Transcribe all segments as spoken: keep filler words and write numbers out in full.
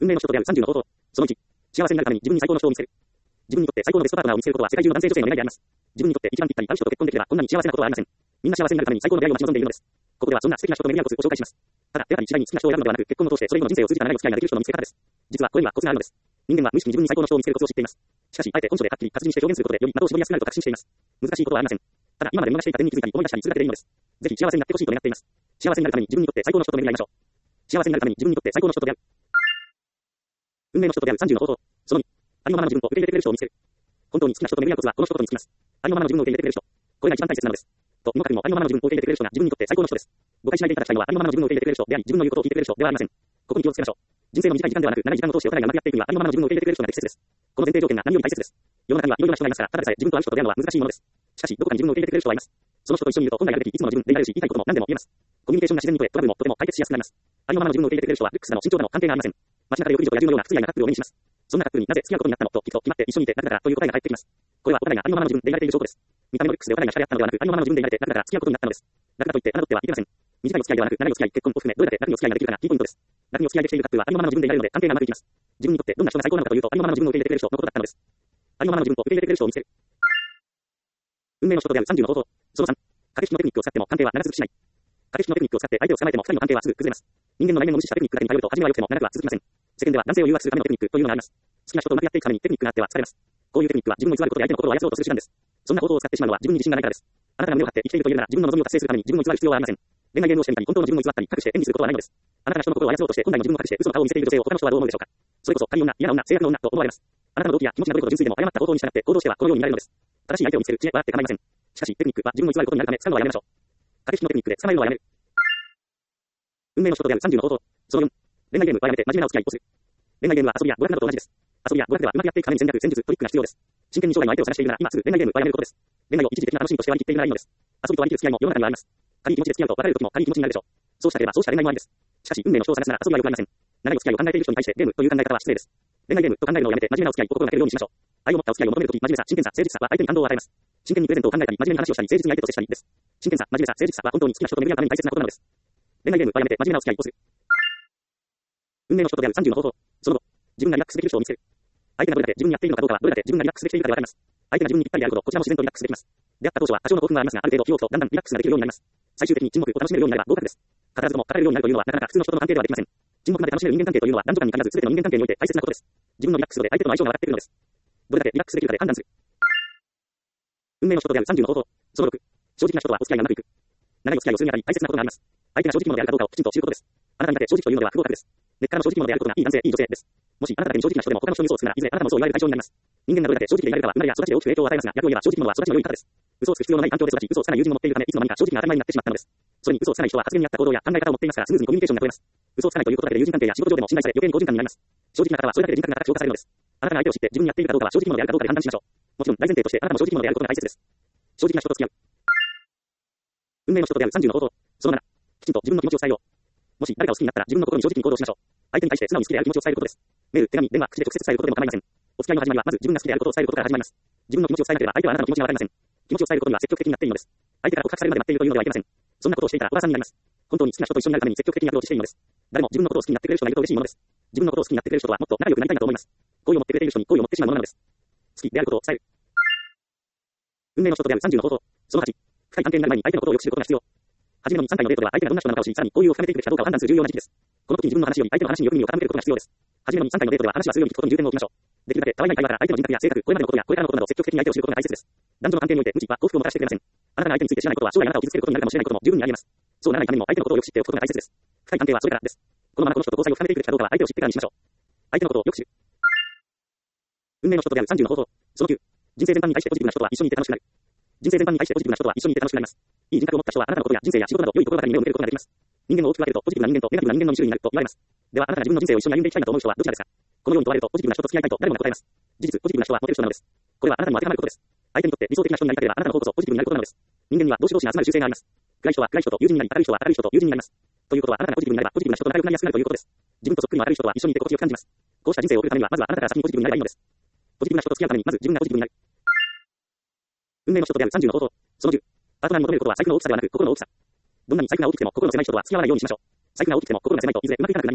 運命の人と出会うさんじゅうの方法。そのいち、幸せになるために自分に最高の人を見せる。自分にとって最高のベストパートナーを見つけることは世界中の男性女性の願いであります。自分にとって一番ぴったり合う人と結婚できればこんなに幸せなことはありません。みんな幸せになるために最高の出会いを待ち望んでいるのです。ここではそんな素敵な人と巡り合うコツを紹介します。ただ、やはり一概に好きな人を選ぶのではなく、結婚を通してそれ以後の人生を通じた長いお付き合いができる人の見つけ方です。実はこれにはコツがあるのです。人間は無意識に自分に最高の人を見つけるコツを知っています。しかし、あえて本書ではっきり活字にして表現することでより的を絞りやすくなると確信しています。難しいことはありません。ただ、今まで見逃していた点に気づいたり思い出したりするだけでいいのです。ぜひ幸せになってほしいと願っています。幸せになるために自分にとって最高の人と巡り合いましょう。幸せになるために自分にとって最高の人と出会う。運命の人と出会うさんじゅうの方法。そのに、ありのままの自分を受け入れてくれる人を見つける。本当に好きな人と巡り合うコツはこの一言につきます。ありのままの自分を受け入れてくれる人。これが一番大切なのです。と、もかくもありのままの自分を受け入れてくれる人が自分にとって最高の人です。誤解しないでいただきたいのはありのままの自分を受け入れてくれる人であり、自分の言うことを聞いてくれる人ではありません。ここに気をつけましょう。人生の短い時間ではなく、長い時間を通してお互いがうまくやっていくにはありのままの自分を受け入れてくれる人が適切です。この前提条件が何より大切です。世の中にはいろいろな人がいますから、ただでさえ自分と合う人と出会うのは難しいものです。しかし、どこかに自分を受け入れてくれる人はいます。その人と一緒にいると本来あるべきいつもの自分でいられるし、言いたいことも何でも言えます。コミュニケーションが自然に取れ、トラブルもとても解決しやすくなります。ありのままの自分を受け入れてくれる人は、ルックスだの身長だの関係がありません。街中でよく見ると野獣のような不釣り合いなカップルを目にします。そんなカップルになぜ付き合うことになったのと聞くと決まって一緒にいてなぜだからという答えが返ってきます。これはお互いがありのままの自分でいられている証拠です。見た目のルックスでお互いが惹かれ合ったのではなく、ありのままの自分でいられてなぜだから付き合うことになったのです。だからといってあなたとってはいけません。短いお付き合いではなく、長いお付き合い、結婚を含めどれだけ長いお付き合いができるかがキーポイントです。長いお付き合いできているカップルはありのままの自分でいられるので関係がうまくいきます。自分にとってどんな人が最高なのかというと、ありのままの自分を受け入れてくれる人のことだったのです。ありのままの自分と受け入れてくれる人を見つける。運命の人と出会うさんじゅうの方法。そのさん、駆け引きのテクニックを使っても関係は長続きしない。駆け引きのテクニックを使って相手を捕まえてもふたりの関係はすぐ崩れます。人間の来年の無視したテクニックだけに頼ると初めは良くても長くは続きません。世間では男性を誘惑するためのテクニックというのがあります。好きな人とうまくやっていくためにテクニックがあっては疲れます。こういうテクニックは自分を偽ることで相手の心を操ろうとする手段です。そんな方法を使ってしまうのは自分に自信がないからです。あなたが胸を張って生きているというなら自分の望みを達成するために自分を偽る必要はありません。恋愛ゲームをしてみたり本当の自分を偽ったり隠して演技することはないのです。あなたが人の心を操ろうとして本来の自分を隠して嘘の顔を見せている女性を他の人はどう思うでしょうか。それこそ他人女、嫌な女、制約の女と思われます。あなたの動機や気持ちなどれほど純粋でも誤った方法に従って行動してはこのようになるのです。正しい相手を見つける知恵はあって構いません。しかしテクニックは自分を偽ることになるため使うのはやめましょう。駆け引きのテクニックで捕まえるのはやめる。運命の人と出会うさんじゅうの方法。そのよん、恋愛ゲームはやめて真面目なお付き合いをする。恋愛ゲームは遊びや娯楽などと同じです。遊びや娯楽ではうまくやっていくために戦略、戦術、トリックが必要です。真剣に将来の相手を探しているなら今すぐ恋愛ゲームはやめることです。恋愛を一時的な楽しみとして割り切っているならいいのです。遊びと割り切る付き合いも世の中にはあります。軽い気持ちで付き合うと別れる時も軽い気持ちになるでしょう。そうしたければそうした恋愛もありです。しかし運命の人を探すなら遊びは良くありません。長いお付き合いを考えている人に対してゲームという考え方は失礼です。恋愛ゲームと考えるのをやめて真面目なお付き合いを心がけるようにしましょう。愛を持ったお付き合いを求めるとき真面目さ、真剣さ、誠実さは相手に感動を与えます。真剣にプレゼントを考えたり真面目に話をしたり誠実に相手と接したりです。真剣さ、真面目さ、誠実さは本当に好きな人と巡り合うために大切なことなのです。恋愛ゲームはやめて真面目なお付き合いをする。運命の人と出会うさんじゅうの方法。その後、自分がリラックスできる人を見つける。相手がどれだけ自分にやっているのかどうかはどれだけ自分がリラックスできているかでわかります。相手が自分にぴったりであるほどこちらも自然とリラックスできます。出会った当初は多少の興奮がありますが、ある程度気を置くとだんだんリラックスができるようになります。最終的に沈黙を楽しめるようになれば合格です。必ずとも語れるようになるというのはなかなか普通の人との関係ではできません。沈黙まで楽しめる人間関係というのは男女間に限らず全ての人間関係において大切なことです。自分のリラックス度で相手との相性が上がってくるのです。どれだけリラックスできるかで判断する。運命の人と出会うさんじゅうの方法。そのろく、正直な人とはお付き合いがうまくいく。長いお付き合いをするにあたり大切なことがあります。相手が正直者であるかどうかをきちんと知ることです。あなたにだけ正直というのでは不合格です。根っからの正直者であることがいい男性、いい女性です。もしあなただけに正直な人でも他の人に嘘をつくならいずれあなたも嘘を言われる対象になります。人間がどれだけ正直でいられるかは生まれや育ちで大きく影響を与えますが、逆を言えば正直者は育ちの良い方です。嘘をつく必要のない環境で育ち、嘘をつかない友人も持っているためいつの間にか正直が当たり前になってしまったのです。それに嘘をつかない人は発言に合った行動や考え方を持っていますからスムーズにコミュニケーションが取れます。嘘をつかないということだけで友人関係や仕事上でも信頼され余計に好循環になります。正直な方はそれだけで人格が高く評価されるのです。あなたが相手を知って自分にやっているかどうかは正直者であるかどうかで判断しましょう。もちろん大前提としてあなたも正直者であることが大切です。正直な人と付き合う。運命の人と出会うさんじゅうの方法。そのなな、きちんと自分の気持ちを伝えよう。もし誰かを好きになったら自分の心に正直に行動しましょう。相手に対して素直に好きである気持ちを伝えることです。メール、手紙、電話、口で直接伝えることでも構いません。お付き合いの始まりはまず自分が好きであることを伝えることから始まります。自分の気持ちを伝えなければ相手はあなたの気持ちがわかりません。気持ちを伝えることには積極的になっていいのです。相手から告白されるまで待っているというのではいけません。そんなことをしていたらおばさんになります。本当に好きな人と一緒になるために積極的にアプローチしていいのです。誰も自分のことを好きになってくれる人がいると嬉しいものです。自分のことを好きになってくれる人とはもっと仲良くなりたいなと思います。好意を持ってくれている人に好意を持ってしまうものなのです。好きであることを伝える。運命の人と出会うさんじゅうの方法。そのはち、深い関係になる前に相手のことをよく知ることが必要。初めのに、さんかいのデートでは相手がどんな人なのかを知り、さらに交友を深めていくべきかどうかを判断する重要な時期です。この時に自分の話より相手の話によく耳を傾けることが必要です。初めのに、さんかいのデートでは話はするように聞くことに重点を置きましょう。できるだけたわいない会話から相手の人格や性格、これまでのことやこれからのことなど積極的に相手を知ることが大切です。男女の関係において無知は幸福をもたらしてくれません。あなたが相手について知らないことは将来あなたを傷つけることになるかもしれないことも十分にあります。そうならないためにも相手のことをよく知っておくことが大切です。深い関係はそれからです。このままこの人と交際を深めていくべきかどうかは相手を知ってからにしましょう。相手のことをよく知る。運命の人と出会うさんじゅうの方法。そのきゅう、人生全般に対してポジティブな人とは一緒にいて楽しくなる。人生全般に対してポジティブな人とは一緒にいて楽しくなります。いい人格を持った人はあなたのことや人生や仕事など良い心がけに目を向けることができます。人間を大きく分けるとポジティブな人間とネガティブな人間のに種類になると言われます。ではあなたが自分の人生を一緒に歩んでいきたいなと思う人はどちらですか。このように問われるとポジティブな人と付き合いたいと誰もが答えます。事実ポジティブな人はモテる人なのです。これはあなたにも当てはまることです。相手にとって理想的な人になりたければあなたの方こそポジティブになることなのです。人間には同士同士に集まる習性があります。暗い人は暗い人と友人になり、明るい人は明るい人と友人になります。ということはあなたがポジティブになればポジティブな人と仲良くなりやすくなるということです。自分とそっくりの明るい人とは一緒にいて心地よく感じます。こうした人生を送るためにはまずはあなたが先にポジティブになればいいのです。ポジティブな人と付き合うためにまず自分がポジティブになる。運命の人と出会うさんじゅうの方法。そのじゅう、パートナーに求めることは財布の大きさではなく心の大きさ。どんなに財布が大きくても心の狭い人とは付き合わないようにしましょう。財布が大きくても心が狭いといずれうまくいかなくなります。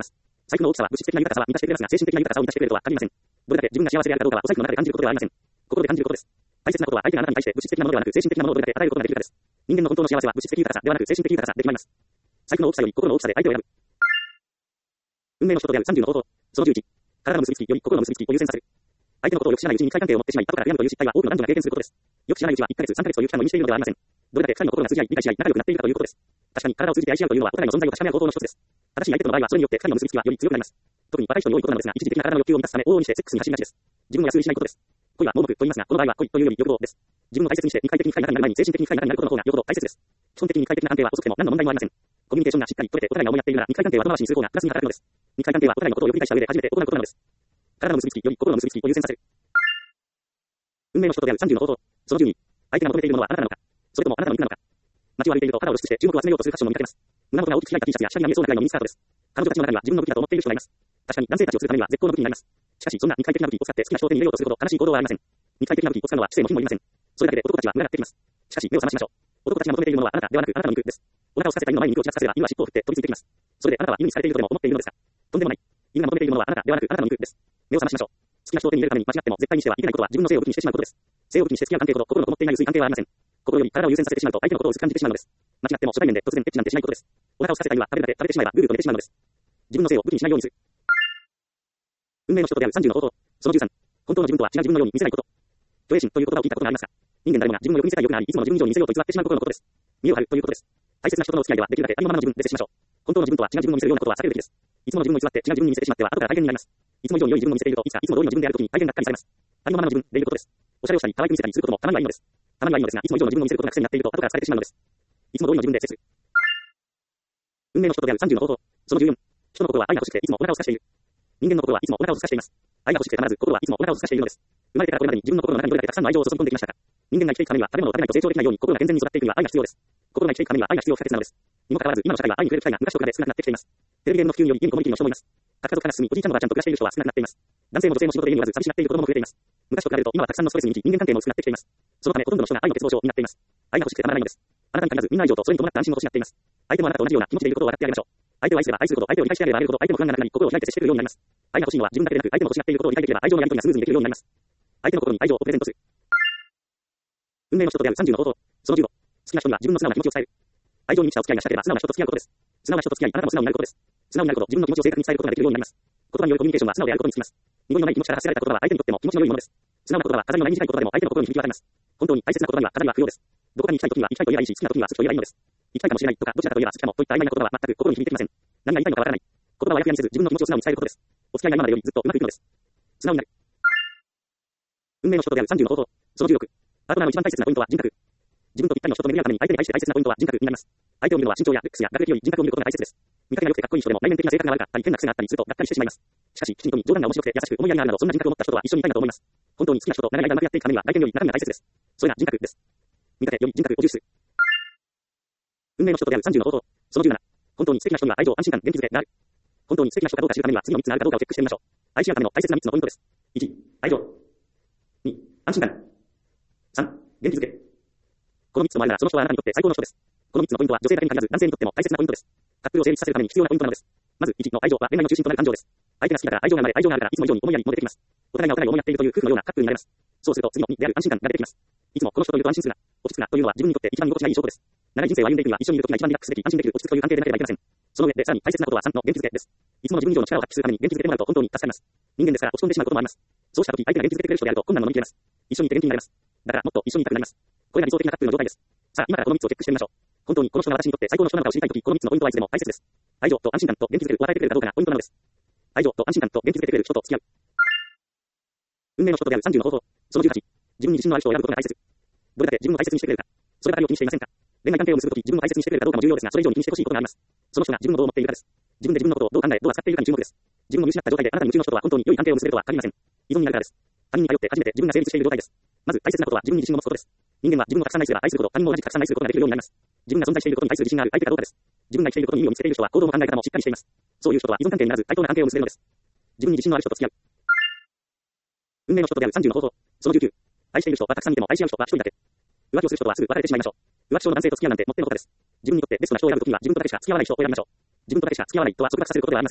財布の大きさは物質的な豊かさは満たしてくれますが、精神的な豊かさを満たしてくれるとは限りません。どれだけ自分が幸せであるかどうかはお財布の中で感じることではありません。心で感じることです。大切なことは相手があなたに対して物質的なものではなく精神的なものをどれだけ与えることができるかです。人間の本当の幸せは物質的豊かさではなく精神的豊かさで決まります。財布の大きさより心の大きさで相手を選ぶ。運命の人と出会うさんじゅうの方法。そのじゅういち。体の結びつきより心の結びつきを優先させる。相手のことをよく知らないうちに深い関係を持ってしまい、後から病むという失態は多くの男女が経験することです。よく知らないうちはいっかげつ、さんかげつという期間を意味しているのではありません。どれだけ二人の心が通じ合い、理解し合い、仲良くなっているかということです。確かに体を通じて愛し合うというのはお互いの存在を確かめ合う方法の一つです。正しい相手との場合はそれによって二人の結びつきはより強くなります。特に若い人に多いことなのですが、一時的な体の欲求を満たすため往々にしてセックスに走りがちです。自分を安売りしないことです。恋は盲目と言いますが、この場合は恋というより欲望です。自分を大切にして二回的に深い仲になる前に精神的に深い仲になることの方がよほど大切です。基本的に二回的な関係は遅くても何の問題もありません。コミュニケーションがしっかり取れてお互いが思いやっているなら二回関係は後回しにする方がプラスに働くのです。二回関係はお互いのことをよく理解した上で初めて行うことなのです。体の結びつきより心の結びつきを優先させる。運命の人と出会うさんじゅうの方法。そのじゅうに。相手が求めているものはあなたなのか、それともあなたの肉なのか。街を歩いていると肌を露出して注目を集めようとするファッションも見かけます。胸元が大きく開いた T シャツや下着が見えそうなくらいのミニスカートです。彼女たちの中には自分の武器だと思っている人がいます。確かに男性たちをするためには絶好の武器になります。しかしそんな二回的な武器を使って好きな人を手に入れようとするほど悲しい行動はありません。二回的な武器を使うのは知性も非もいりません。それだけで男たちは群がってきます。しかし目を覚ましましょう。男たちが求めているものはあなたではなくあなたの肉です。お腹を空かせた犬の前に肉を散らかせれば犬は尻尾を振って飛びついてきます。それであなたは犬にされているとでも思っているのですか。とんでもない。犬が求めているものはあなたではなくあなたの肉です。目を覚ましましょう。好きな人を手に入れるために間違っても絶対にしてはいけないことは自分の性を武器にしてしまうことです。性を武器にして付き合う関係ほど心のこもっていない薄い関係はありません。心より体を優先させてしまうと相手のことを薄く感じてしまうのです。間違っても初対面で突然エッチなんてしないことです。お腹を空かせた犬は食べるだけ食べてしまえばグーグーと寝てしまうのです。自分の性を武器にしないようにする。運命の人と出会うさんじゅうの方法。そのじゅうさん。本当の自分とは違う自分のように見せないこと。虚栄心という言葉を聞いたことがありますか。人間誰もが自分のよく見せたい欲があり、いつもの自分以上に見せようと偽ってしまうことのことです。見栄を張るということです。大切な人との付き合いではできるだけありのままの自分で接しましょう。本当の自分とは違う自分を見せるようなことは避けるべきです。いつもの自分を偽って違う自分に見せてしまっては後から大変になります。いつも以上に良い自分を見せているといつかいつも通りの自分であるときに大変がっかりされます。ありのままの自分でいることです。おしゃれをしたり可愛く見せたりすることもたまにはいいのです。たまにはいいのですが、いつも以上の自分を見せることが癖になっていると後からされてしまうのです。いつも通りの自分で接する。運命の人と出会うさんじゅうの方法。そのじゅうよん。人の心は愛が欲しくていつもお腹を空かしている。人間の心はいつもお腹を空かしています。愛が欲しくてたまらず心はいつもお腹を空かしているのです。生まれてからこれまでに自分の心の中にどれだけたくさんの愛情を注ぎ込んできましたか。人間が生きていくためには食べ物を食べないと成長できないように心が健全に育っていくには愛が必要です。心が生きていくためには愛が必要不可欠なのです。にもかかわらず今の社会は愛に触れる機会が昔と比べ少なくなってきています。テレビゲームの普及により家にこもりきりの人もいます。核家族から進みおじいちゃんおばあちゃんと暮らしている人は少なくなっています。男性も女性も仕事で家におらず寂しがっている子供も増えています。昔と比べると今はたくさんのストレスに満ち人間関係も薄くなってきています。そのためほとんどの人が愛の欠乏症になっています。愛が欲しくてたまらないのです。あなたに限らずみんな以上とそれに伴った安心を欲しがっています。相手もあなたと同じような気持ちでいることを笑ってあげましょう。相手を愛すれば愛するほど相手を理解してあげればあげるほど相手の不安がなくなり心を開いて接してくるようになります。愛が欲しいのは自分だけでなく相手も欲しがっていることを理解できれば愛情のやり取りがスムーズにできるようになります。相手の心に愛情をプレゼントする。運命の人と出会うさんじゅうの方法。そのじゅうご。好きな人には自分の素直な気持ちを伝える。愛情に満ちたお付き合いがしたければ素直な人と付き合うことです。素直な人と付き合いあなたも素直になることです。素直になるほど自分の気持ちを正確に伝えることができるようになります。言葉によるコミュニケーションは素直であることにつきます。濁りのない気持ちから発せられた言葉は相手にとっても気持ちの良いものです。素直な言葉は飾りのない短い言葉でも相手の心に響き渡ります。本当に大切な言葉には飾りは不要です。どこかに行きたい時には行きたいと言えばいいし、好きな時には好きと言えばいいのです。行きたいかもしれないとかどちらかといえば好きかもといった曖昧な言葉は全く心に響いてきません。何が言いたいのかわからない。言葉は役やにせず自分の気持ちを素直に伝えることです。お付き合いが今までよりずっとうまくいくのです。素直になる。運命の人と出会うさんじゅうの方法。そのじゅうろく。パートナーの一番大切なポイントは人格。自分とぴったりの人と巡り合うために相手に対して大切なポイントは人格になります。相手を見るのは身長やルックスや学歴より人格を見ることが大切です。見かけが良くてかっこいい人でも内面的な性格が悪かったり変な癖があったりするとがっかりしてしまいます。しかしきちんと冗談が面白くて優しく思いやりがあるなどそんな人格を持った人とは一緒にいたいなと思います。本当に好きな人と長い間うまくやっていくためには外見より中身が大切です。それが人格です。見かけより人格を重視する。運命の人と出会うさんじゅうの方法。そのじゅうなな。本当に素敵な人には愛情、安心感、元気づけがある。本当に素敵な人かどうか知るためには次のみっつがあるかどうかをチェックしてみましょう。愛し合うための大切なみっつのポイントです。いち、愛情。に、安心感。さん、元気づけ。このみっつの前ならその人はあなたにとって最高の人です。このみっつのポイントは女性だけに限らず男性にとっても大切なポイントです。カップルを成立させるために必要なポイントなのです。まずいちの愛情は恋愛の中心となる感情です。相手が好きだから愛情が生まれ愛情があるからいつも以上に思いやりも出てきます。お互いがお互いを思いやっているという夫婦のようなカップルになれます。そうすると次のにである安心感が出てきます。いつもこの人といると安心するな、落ち着くなというのは自分にとって一番居心地がいい証拠です。長い人生を歩んでいくには一緒にいるときが一番リラックスでき安心できる落ち着くという関係でなければいけません。その上でさらに大切なことはさんの元気づけです。いつも自分以上の力を発揮するために元気づけてもらうと本当に助かります。人間ですから落ち込んでしまうこともあります。そうしたとき相手が元気づけてくれる人であると困難を乗り切れます。一緒にいて元気になれます。だからもっと一緒にいたくなります。これが理想的なカップルの状態です。さあ今からこのみっつをチェックしてみましょう。本当にこの人が私にとって最高の人なのかを知りたいときこのみっつのポイントはいつでも大切です。愛情と安心感と元気づけるを与えてくれるかどうかがポイントなのです。愛情と安心感と元気づけてくれる人と付き合う。運命の人と出会うさんじゅうの方法。そのじゅうはち。自分に自信のある人を選ぶことが大切。どれだけ自分を大切にしてくれるか。そればかりを気にしていませんか。恋愛関係を結ぶとき自分を大切にしてくれるかどうかも重要ですが、それ以上に気にしてほしいことがあります。その人が自分をどう思っているかです。自分で自分のことをどう考え、どう扱っているかに注目です。自分を見失った状態であなたに夢中の人とは本当に良い関係を結べるとは限りません。依存になるからです。他人に頼って初めて自分が成立している状態です。まず大切なことは自分に自信を持つことです。人間は自分をたくさん愛すれば愛するほど他人も同じくたくさん愛することができるようになります。自分が存在していることに対する自信がある相手かどうかです。自分が生きていることに意味を見つけている人は行動も考え方もしっかりしています。そういう人とは依存関係にならず対等な関係を結べるのです。自分に自信のある人と付き合う。運命の人と出会うさんじゅうの方法。そのじゅうきゅう。愛している人はたくさんいても愛し合う人は一人だけ。浮気をする人とはすぐ別れてしまいましょう。浮気症の男性と付き合うなんてもってのほかです。自分にとってベストな人を選ぶときには自分とだけしか付き合わない人を選びましょう。自分とだけしか付き合わないとは束縛させることではありません。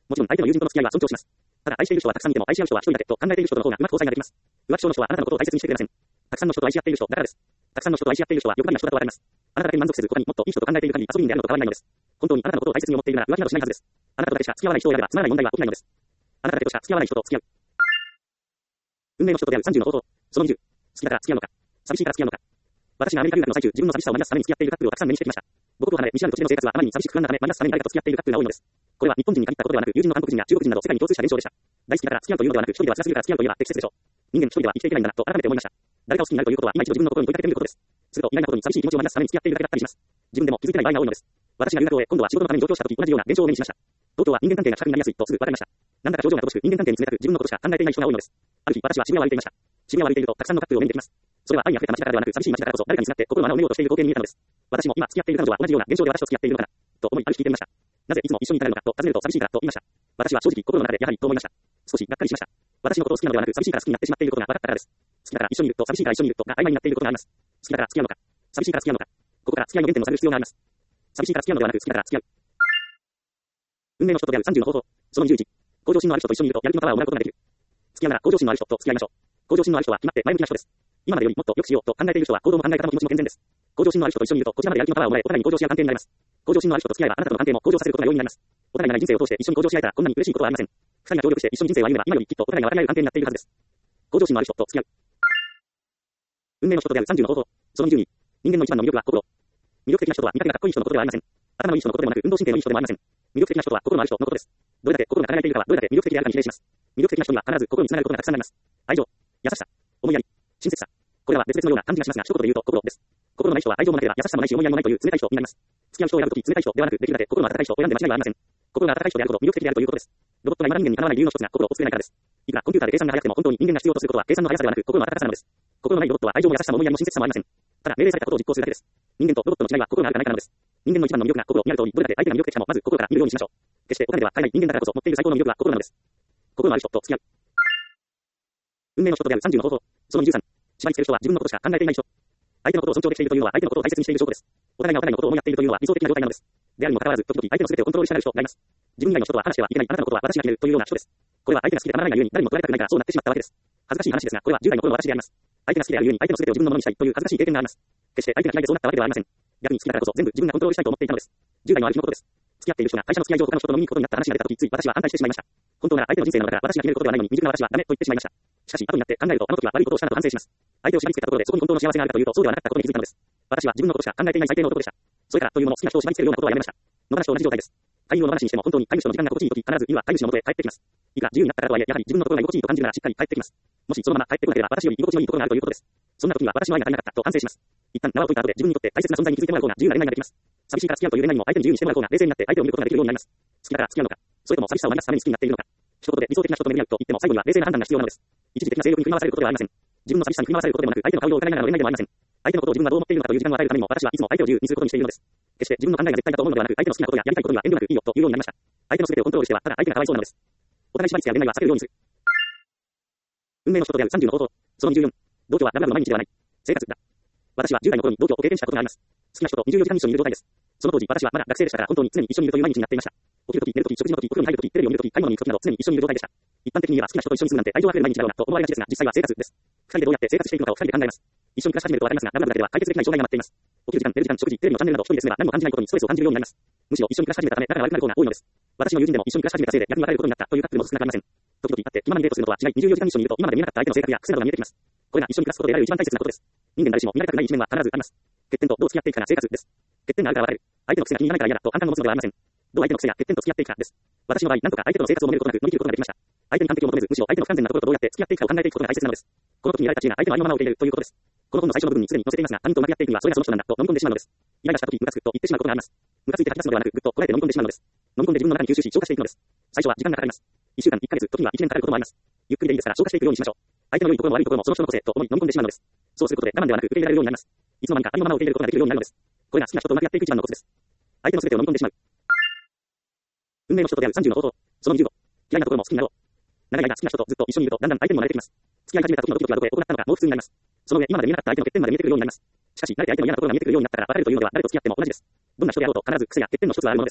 もちろん相手の友人との付き合いは尊重します。ただ愛している人はたくさんいても愛し合う人は一人だけと考えている人との方がうまく交際ができます。浮気症の人はあなたのことを大切にしてくれません。たくさんの人と愛し合っている人だからです。たくさんの人と愛し合っている人は欲張りな人だとわかります。あなただけ満足せず他にもっといい人と考えている限り遊び人であるのと変わらないのです。本当にあなたのことを大切に思っているなら浮気などしないはずです。あなたとだけしか付き合わない人を選べばつまらない問題は起きないのです。あなただけとしか付き合わない人と付き合う。運命の人と出会うさんじゅうの方法。そのにじゅう。好きだから付き合うのか。寂しいから付き合うのか。私がアメリカ留学の最中、自分の寂しさをマイナスために付き合っているカップルをたくさん目にしてきました。母国を離れ、見知らぬ土地での生活はあまりに寂しく不安なため、マイナスために誰かと付き合っているカップルが多いのです。これは日本人に限ったことではなく、友人の韓国人や中国人など世界に共通した現象でした。大好きだから付き合うというのではなく、一人では辛すぎるから付き合うといえば適切でしょう。人間一人では生きていけないんだなと改めて思いました。誰かを好きになるということは今一度自分の心に問いかけてみることです。すると意外なことに寂しい気持ちをマイナスために付き合っているだけだったりします。自分でも気づいてない場合が多いのです。私が留学を終え、今度は仕事のために上京した時、同じような現象を目にしました。東京は人間関係が近くになりやすいとすぐ分かりました。なんだか表情が乏しく人間関係に冷たく自分のことしか考えていない人が多いのです。ある日、私は渋谷を歩いていました。渋谷を歩いているとたくさんのカップルを目にできます。それは愛に溢れた街だからではなく、寂しい街だからこそ誰かにすがって心の穴を埋めようとしている光景に見えたのです。私も今付き合っている彼女は同じような現象で私と付き合っているのかなと思い、ある日聞いてみました。なぜいつも一緒にいたいのかと尋ねると寂しいからと言いました。私は正直心の中でやはりと思いました。少しがっかりしました。私のことを好きなのではなく、寂しいから好きになってしまっていることが分かったからです。好きだから一緒にいると寂しいから一緒にいるとが曖昧になっていることがあります。好きだから付き合うのか。寂しいから付き合うのか。ここから付き合いの原点を探る必要があります。寂しいから付き合うのではなく、好きだから付き合う。運命の人と出会うさんじゅうの方法。そのにじゅういち。向上心のある人と一緒にいるとやる気のパワーをもらうことができる。付き合うなら向上心のある人と付き合いましょう。向上心のある人は決まって前向きな人です。今までよりもっと良くしようと考えている人は行動も考え方も気持ちも健全です。向上心のある人と一緒にいるとこちらまでやる気のパワーをもらい、お互いに向上し合う関係になります。向上心のある人と付き合いはあなたの関係も向上させることが容易になります。お互い長い人生を通して一緒に向上し合えたらこんなに嬉しいことはありません。二人が協力して一緒に人生を歩めば今よりきっとお互いが分かり合える関係になっているはずです。向上心のある人と付き合う。運命の人と出会うさんじゅうの方法。そのにじゅうに。人間の一番の魅力は心。魅力的な人とは見た目がかっこいい人のことではありません。頭のいい人のことでもなく運動神経のいい人でもありません。魅力的な人とは心のある人のことです。どれだけ心が輝いているかはどれだけ魅力的であるかに比例します。魅力的な人には必ず心につながることがたくさんあります。愛情、優しさ、思いやり、親切さ。これらは別々のような感じがしますが、一言で言うと心です。心のない人は愛情もなければ優しさもないし思いやりもないという冷たい人になります。付き合う人を選ぶとき冷たい人ではなく、できるだけ心の温かい人を選んで間違いはありません。心が温かい人であるほど魅力的であるということです。ロボットが未だ人間にかなわない理由の一つが心を作れないからです。いくらコンピューターで計算が速くても本当に人間が必要とすることは計算の速さではなく心の温かさなのです。心のないロボットは愛情も優しさも思いやりも親切さもありません。ただ命令されたことを実行するだけです。人間とロボットの違いは心があるかないかなのです。人間の一番の魅力が心にある通り、どれだけ相手が魅力的かもまず心から見るようにしましょう。決してお金では買えない人間だからこそ持っている最高の魅力は心なのです。心のある人と付き合う。運命の人と出会うさんじゅうの方法。そのにじゅうさん。縛り付ける人は自分のことしか考えていない人。相手のことを尊重できているというのは相手のことを大切にしている証拠です。お互いがお互いのことを思いやっているというのは理想的な状態なのです。であるにもかかわらず、時々相手の全てをコントロールしたがる人がいます。自分以外の人とは話してはいけない、あなたのことは私が決めるというような人です。これは相手が好きでたまらないがゆえに誰にも取られたくないからそうなってしまったわけです。恥ずかしい話ですが、これは従来の頃の私であります。相手が好きであるゆえに相手の全てを自分のものにしたいという恥ずかしい経験があります。決して相手が嫌いでそうなったわけではありません。逆に好きだからこそ全部自分がコントロールしたいと思っていたのです。従来のある日のことです。付き合っている人が会社の付き合い上他の人と飲みに行くことになった話が出た時、つい私は反対してしまいました。本当なら相手の人生なのだから私が決めることではないのに未熟な私はダメと言ってしまいました。しかし後になって考えるとあの時は悪いことをしたなと反省します。相手を縛り付けたところでそこに本当の幸せがあるかというとそうではなかったことに気づいたのです。私は自分のことしか考えていない最低の男でした。それからというもの好きな人を縛り付けるようなことはやめました。野放しと同じ状態です。飼い犬を野放しにしても本当に飼い主との時間が心地いい時、必ず犬は飼い主の元へ帰ってきます。いくら自由になったからとはいえ、やはり自分のところが居心地いいと感じるならしっかり帰ってきます。もしそのまま帰ってこなければ私より居心地のいいところがあるということです。そんな時には私の愛が足りなかったと反省します。一旦縄を解いた後で自分にとって大切な存在に気づいてもらう方が自由な恋愛ができます。寂しいから付き合うという恋愛にも相手に自由にしてもらう方が冷静になって相手を見ることができるようになります。好きだから付き合うのか、それとも寂しさをマイナスために好きになっているのか。一言で理想的な人と巡り合うと言っても最後には冷静な判断が必要なのです。一時的な性欲に振り回されることではありません。自分の寂しさに振り回されることでもなく、相手の顔色を伺いながらの恋愛でもありません。相手のことを自分がどう思っているのかという時間を与えるためにも私はいつも相手を自由にすることにしているのです。決して自分の考えが絶対だと思うのではなく、相手の好きなことややりたいことには遠慮なくいいよというようになりました。相手の全てをコントロールしてはただ相手がかわいそうなのです。お互い縛り付けや恋愛は避けるようにする。運命の人と出会うさんじゅうの方法。そのにじゅうよん。同居はラブラブの毎日ではない。生活だ。私はじゅう代の頃に同居を経験したことがあります。好きな人とにじゅうよじかん一緒にいる状態です。その当時私はまだ学生でしたから本当に常に一緒にいるという毎日になっていました。起きるとき、寝るとき、食事のとき、お風呂に入るとき、テレビを見るとき、買い物に行くときなど常に一緒にいる状態でした。一般的に言えば好きな人と一緒に住むなんて愛情あふれる毎日だろうなと思われがちですが、実際は生活です。二人でどうやって生活していくのかを二人で考えます。一緒に暮らし始めるとわかりますが、ラブラブだけでは解決できない障害が待っています。起きる時間、寝る時間、食事、テレビのチャンネルなど一人で住めば何も感じないことにストレスを感じるようになります。むしろ一緒に暮らし始めたため仲が悪くなる方が多いのです。私の友人でも一緒に暮らし始めたせいで逆に別れることになったというカップルも少なくありません。時々会って気ままにデートするのとは違い、にじゅうよじかん一緒にいると今まで見えなかった相手の性格や癖などが見えてきます。これが一緒に暮らすことで得られる一番大切なことです。人間誰しも見られたくない一面は必ずあります。欠点とどう付き合っていくかが生活です。欠点があるから別れる。相手の癖が気にならないから嫌だと簡単に持つのではありません。どう相手の癖や欠点と付き合っていくかです。私の場合、なんとか相手との生活を守れることなく乗り切ることができました。相手に完璧を求めず、むしろ相手の不完全なところとどうやって付き合っていくかを考えていくことが大切なのです。この時に得られた知恵が相手のありのままを受け入れるということです。この本の最初の部分にすでに載せていますが、他人とうまくやっていくにはそれがその人なんだと飲み込んでしまうのです。イライラした時、ムカつくと言ってしまうことがあります。ムカついて吐き出すのではなく、ぐっとこらえて飲み込んでしまうのです。飲み込んで自分の中に吸収し消化していくのです。最初は時間がかかります。いっしゅうかん、いっかげつ、時にはいちねんかかることもあります。ゆっくりでいいですから消化していくようにしましょう。相手の良いところも悪いところもその人の個性と思い飲み込んでしまうのです。そうすることで我慢ではなく受け入れられるようになります。いつの間にかありのままを受け入れることができるようになるのです。これが好きな人とうまくやっていく一番のコツです。相手の全てを飲み込んでしまう。運命の人と出会うさんじゅうの方法。そのにじゅうご。嫌いなところも好きになろう。長い間好きな人とずっと一緒にいるとだんだん相手にも慣れてきます。付き合い始めた時のドキドキはどこへ行ったのかもう普通になります。その上今まで見えなかった相手の欠点まで見えてくるようになります。しかし慣れて相手の嫌なところが見えてくるようになったら別れるというのでは誰と付き合っても同じです。どんな人であろうと必ず癖や欠点の一つはあるものです。好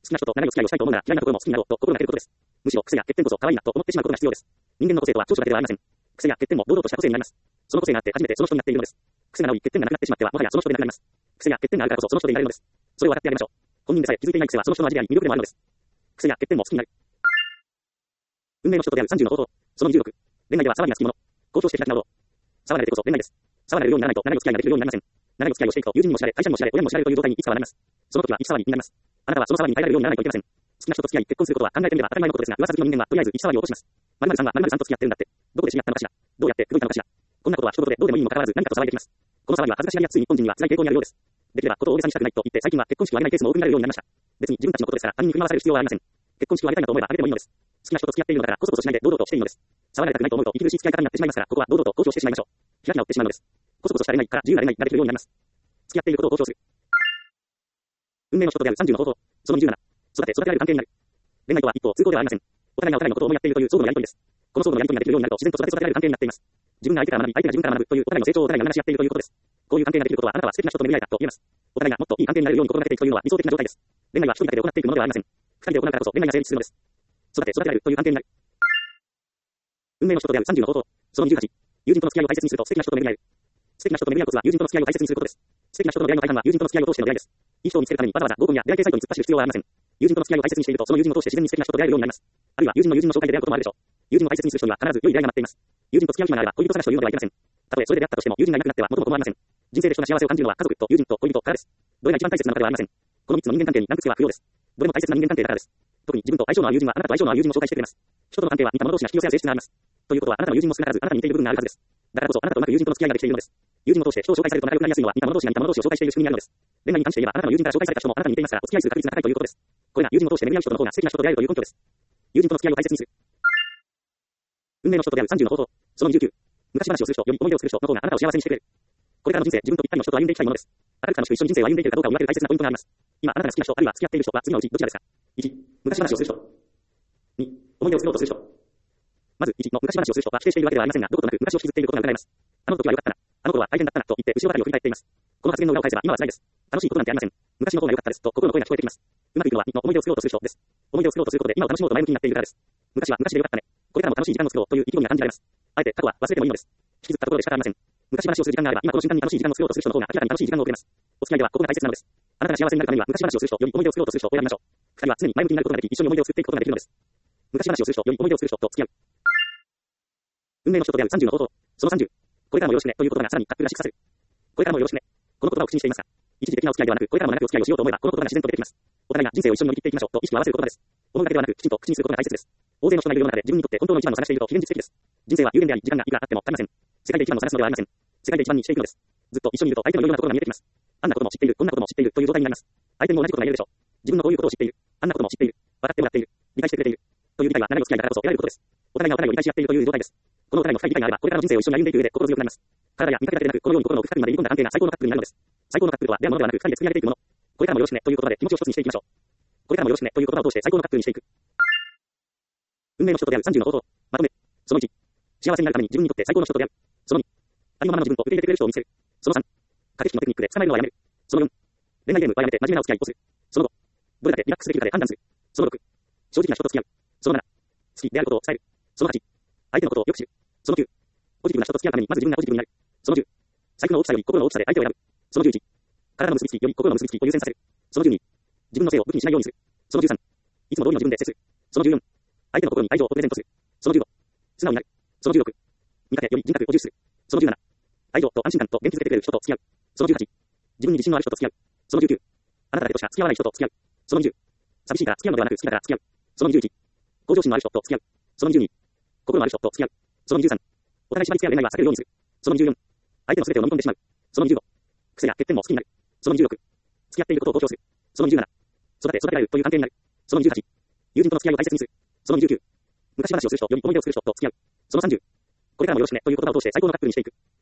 きな人と長いお付き合いをしたいと思うなら、嫌いなところも好きになろうと心がけることです。むしろ癖や欠点こそ可愛いなと思ってしまうことが必要です。人間の個性とは長所だけではありません。癖や欠点も堂々とした個性になります。その個性があって初めてその人になっているのです。癖が直り欠点がなくなってしまってはもはやその人でなくなります。癖や欠点があるからこそその人でいられるのです。それを分かってあげましょう。本人でさえ気づいていない癖はその人の味であり魅力でもあるのです。癖や欠点も好きになる。運命の人と出会うさんじゅうの方法。そのにじゅうろく。恋愛では騒ぎが好き者。公表して開き直ろう。騒がれてこそ恋愛です。騒がれるようにならないと長いお付き合いができるようになりません。長いお付き合いをしていくと友人にも知られ、会社にも知られ、親にも知られるという状態にいつかはなります。その時は一騒ぎになります。あなたはその騒ぎに耐えられるようにならないといけません。好きな人と付き合い結婚することは考えてみれば当たり前のことですが、噂好きの人間はとりあえず一騒ぎを起こします。〇〇さんは〇〇さんと付き合ってるんだって。どこで知り合ったのかしら。どうやって口説いたのかしら。こんなことは一言でどうでもいいにもかかわらず何かと騒いできます。この騒ぎは恥ずかしがりやすい日本人には辛い傾向にあるようです。できればことを大げさにしたくないと言って最近は結婚式を挙げないケースも多く見られるようになりました。別に自分たちのことですから他人に振り回される必要はありません。結婚式を挙げたいなと思えば挙げてもいいのです。好きな人と付き合っているのだからこそこそしないで堂々としていいのです。騒がれたくないと思うと息苦しい付き合い方になってしまいますから、ここは堂々と交渉してしまいましょう。開き直ってしまうのです。こそこそしたれないから自由なれないができるようになります。付き合っていることを交渉する。運命の人と出会うさんじゅうの方法。そのにじゅうなな。育て育てられる関係になる。恋愛とは一方通行ではありません。お互いがお互いのことを思いやっているという相互のやりとりです。この相互のやりとりができるようになると自然と育て育てられる関係になっています。自分が相手から学び、相手が自分から学ぶというお互いの成長をお互いが学し合っているということです。こういう関係ができることはあなたは素敵な人と巡り合えたと言えます。お互いがもっといい関係になれるように心がけていくというのは理想的な状態です。恋愛は一人だけで行っていくものではありません。二人で行うからこそ恋愛が成立するのです。育て育てられるという関係になる。運命の人と出会うさんじゅうの方法。そのにじゅうはち。友人との付き合いを大切にすると素敵な人と巡り合える。素敵な人と巡り合うコツは友人との付き合いを大切にすることです。素敵な人との出会いの大半は友人との付き合いを通しての出会いです。いい人を見つけるためにわざわざ合コンや出会い系サイトに突っ走る必要はありません。友人との付き合いを大切にしているとその友人を通して自然に素敵な人と出会えるようになります。あるいは友人の友人の紹介で出会うこともあるでしょう。友人を大切にする人には必ず良い出会いが待っています。友人と付き合う暇があれば恋人探しというのではいけません。たとえそれで出会ったとしても友人がいなくなっては元も子もありません。人生で人が幸せを感じるのは家族と友人と恋人からです。どれが一番大切なのかではありません。このみっつの人間関係にランク付けは不要です。どれも大切な人間関係だからです。特に自分と相性の合う友人はあなたと相性の合う友人を紹介してくれます。人との関係は似た者同士が引き寄せ合う性質があります。ということはあなたの友人も少なからずあなたに似ている部分があるはずです。だからこそあなたとうまく友人との付き合いができているのです。友人を通して人を紹介されると仲良くなりやすいのは似た者同士が似た者同士を紹介している仕組みにあるのです。恋愛に関して言えばあなたの友人から紹介された人もあなたに似ていますからお付き合いする確率が高いということです。これが友人を通して巡り合う人の方が素敵な人と出会えるという根拠です。友人との付き合いを大切にする。運命の人と出会うさんじゅうの方法。そのにじゅうきゅう。昔話をする人より思い出を作る人の方があなたを幸せにしてくれる。これからの人生自分とぴったりの人と歩んでいきたいものです。明るく楽しく一緒に人生を歩んでいけるかどうかを見分ける大切なポイントがあります。今あなたが好きな人あるいは付き合っている人は次のうちどちらですか。いち、昔話をする人。に、思い出を作ろうとする人。まずいちの昔話をする人は否定しているわけではありませんが、どことなく昔を引きずっていることが伺えます。あの時は良かったな。あの頃は大変だったなと言って後ろばかりを振り返っています。この発言の裏を返せば今は辛いです。楽しいことなんてありません。昔の方が良かったですと心の声が聞こえてきます。うまくいくのはにの思い出を作ろうとする人です。思い出を作ろうとすることで今を楽しもうと前向きになっているからです。昔は昔で良かったね。これからも楽しい時間を作ろうという意気込みが感じられます。あえて過去は忘れてもいいのです。引きずったところで仕方ありません。昔話をする時間があれば今この瞬間に楽しい時間を作ろうとする人の方が明らかに楽しい時間をくれます。お付き合いではここが大切なのです。あなたが幸せになるためには昔話をする人より思い出を作ろうとする人を選びましょう。二人は常に前向きになることができ一緒に思い出を作っていくことができるのです。昔話をする人より思い出を作る人と付き合う。運命の人と出会うさんじゅうの方法。そのさんじゅう。これからもよろしくねという言葉がさらにかっこよらしくさせる。これからもよろしくね。この言葉を口にしていますが、一時的なお付き合いではなく、これからも長くお付き合いをしようと思えばこの言葉が自然と出てきます。お互いが人生を一緒に乗り切っていきましょうと意識を合わせる言葉です。思うだけではなく、きちんと口にすることが大切です。大勢の人がいる世の中で自分にとって本当の一番を探していると非現実的です。人生は有限であり、時間がいくらあっても足りません。世界で一番を探すのではありません。世界で一番にしていくのです。ずっと一緒にいると相手のいろんなところが見えてきます。あんなことも知っている、こんなことも知っているという状態になります。相手にも同じことが言えるでしょう。自分のこういうことを知っている、あんなことも知っている、分かってもらっている、理解してくれているという理解は長いお付き合いだからこそ得られることです。お互いがお互いを理解し合っているという状態です。このお互いの深い理解があれば、これからの人生を一緒に歩んでいく上で心強くなります。体や見かけだけでなく、このように心の奥深くまで入り込んだ関係が最高のカップルになるのです。最高のカップルとは出会うものではなく、二人で作り上げていくもの。これからもよろしくねという言葉で気持ちを一つにしていきましょう。これからもよろしくねという言葉を通して最高のカップルにしていく。運命の人と出会うさんじゅうの方法。まとめ。そのいち。幸せになるために自分にとって最高の人と出会う。そのに。ありのままの自分と受け入れてくれる人を見つける。そのさん。駆け引きのテクニックで捕まえるのはやめる。そのよん。恋愛ゲームはやめて真面目なお付き合いをする。そのご。どれだけリラックスできるかで判断する。そのろく。正直な人と付き合う。そのなな。好きであることを伝える。そのはち。相手のことをよく知る。そのきゅう。ポジティブな人と付き合うためにまず自分がポジティブになる。そのじゅう。財布の大きさより心の大きさで相手を選ぶ。そのじゅういち。体の結びつきより心の結びつきを優先させる。そのじゅうに。自分の性を武器にしないようにする。そのじゅうさん。いつも通りの自分で接する。そのじゅうよん。相手の心に愛情をプレゼントする。そのじゅうご。素直になる。そのじゅうろく。見かけより人格を重視する。そのじゅうなな。愛情と安心感と元気づけてくれる人と付き合う。そのじゅうはち。自分に自信のある人と付き合う。そのじゅうきゅう。あなただけとしか付き合わない人と付き合う。そのにじゅう。寂しいから付き合うのではなく好きだから付き合う。そのにじゅういち。向上心のある人と付き合う。そのにじゅうに。心のある人と付き合う。そのにじゅうさん。お互い縛り付き合う恋愛は避けるようにする。そのにじゅうよん。相手の全てを飲み込んでしまう。そのにじゅうご。癖や欠点も好きになる。そのにじゅうろく。付き合っていることを公表する。そのにじゅうなな。育て育てられるという関係になる。そのにじゅうはち。友人との付き合いを大切にする。そのにじゅうきゅう。昔話をする人より思い出を作る人と付き合う。そのさんじゅう。これからもよろしくねという言葉を通して最高のカップルにしていく。